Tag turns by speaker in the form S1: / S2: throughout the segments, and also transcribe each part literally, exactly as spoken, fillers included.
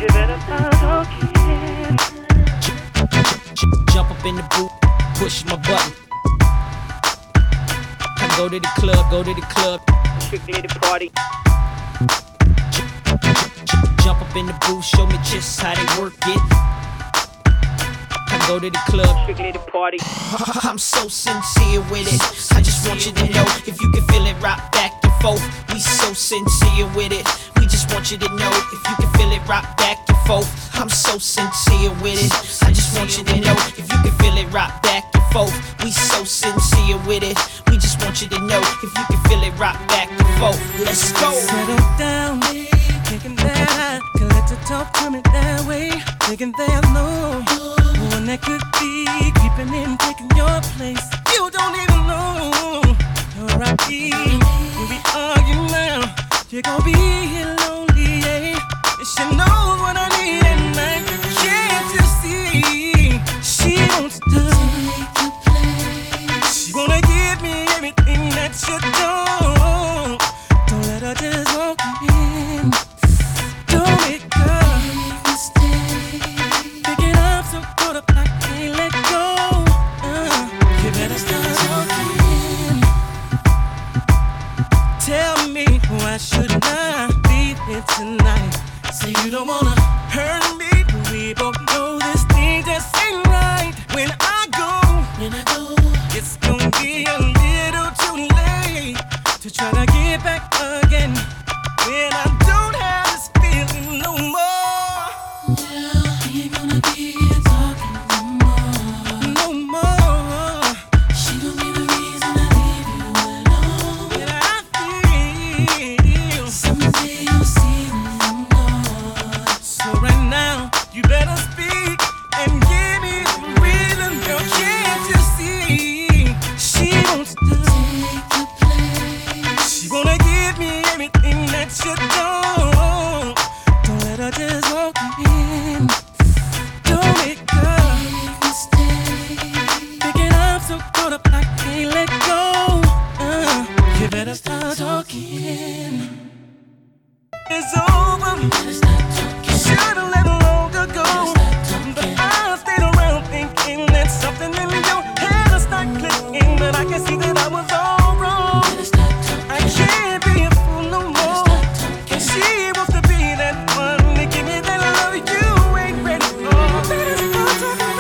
S1: You better start talking.
S2: Jump up in the booth, push my button. I go to the club, go to the club, strictly the party. Jump up in the booth, show me just how they work it. I go to the club, strictly the party. I'm so sincere with it. I just want you to know if you can feel it, rock back and forth. We so sincere with it. We just want you to know if you can feel it, rock back and forth. I'm so sincere with it. I just want you to know if you can feel it, rock back and forth. We so sincere with it. We just want you to know if you can feel it, rock back and forth. Let's go.
S3: Settle down, thinking that I can let you talk to me that way. Thinking there's no one that could be creeping in, taking your place. You don't even know where I be when we argue now. You're gonna be here lonely, yeah. And she knows what I need at night. Can't you see? She wants to take your place. She wanna give me everything that you don't. Don't let her just walk in. Don't make her make mistake. Pick it up so caught up I can't let go. Uh, you better start talking. Tell me why shouldn't I be here tonight? Say you don't wanna hurt me, but we both know this thing just ain't right. When I go, when I go, it's gonna be a little too late to try to get back again. When I don't have this feeling no more. Well, we ain't gonna be here talking no more. No more. She gon' be the reason I leave you alone. When I feel someday you'll see me more. So right now, you better speak and give me the reason, girl. Can't you see? She wants to take your place. She wanna give me everything that you don't. Don't let her just walk in. Don't make her make mistake. Pick it up so caught up I can't let go. Uh, you better start talking. It's over. You better start talking. Should've let longer go. But I stayed around thinking that something in your head will start clicking. But I can see that I was all wrong. I can't be a fool no more. And she wants to be that one to give me that love you ain't ready for. Better start talking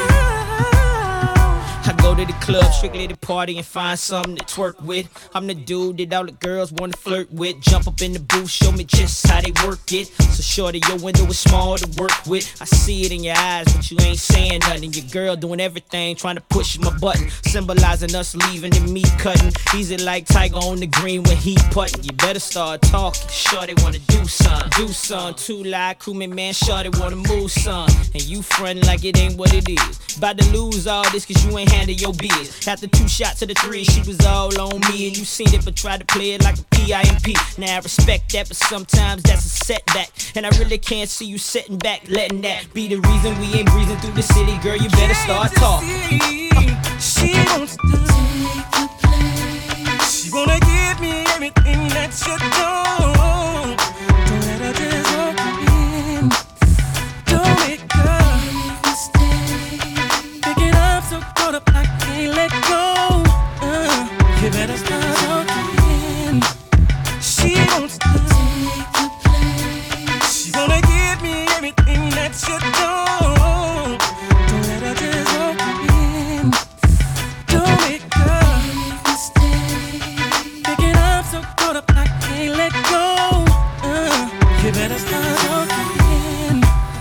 S3: now.
S2: I go to the club, strictly to party and find something to twerk with. I'm the dude that all the girls wanna flirt with. Jump up in the booth, show me just how they work it. So shorty, your window is small to work with. I see it in your eyes, but you ain't saying nothing. Your girl doing everything, trying to push my button, symbolizing us leaving and me cutting. Easy like Tiger on the green when he putting. You better start talking. Shorty wanna do something, do something. Two live crewman, man, shorty wanna move some. And you frontin' like it ain't what it is. About to lose all this cause you ain't handle your biz. After two shots of the three, she was all on me. And you seen it but tried to play it like a P I M P. Now I respect that, but sometimes that's a setback. And I really can't see you sitting back, letting that be the reason we ain't breezing through the city. Girl, you better start talking.
S3: Uh, she wants to take your place. She wanna give me everything that you don't. Don't let her just walk in. Don't make her make mistake. Pick it up so caught up I can't let go. Uh, you better start talking. She wants to take your place. She wanna give me everything that you don't. Don't let her just walk in. Don't make her make mistake. Pick it up so caught up I can't let go. Uh, you better start talking.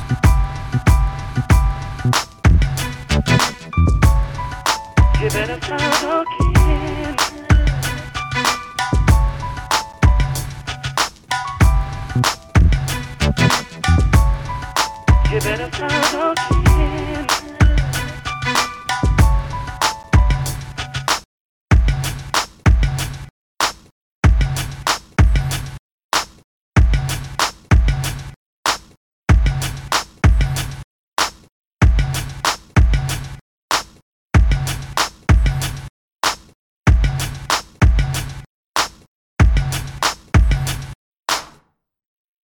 S1: You better start talking. You better start talking.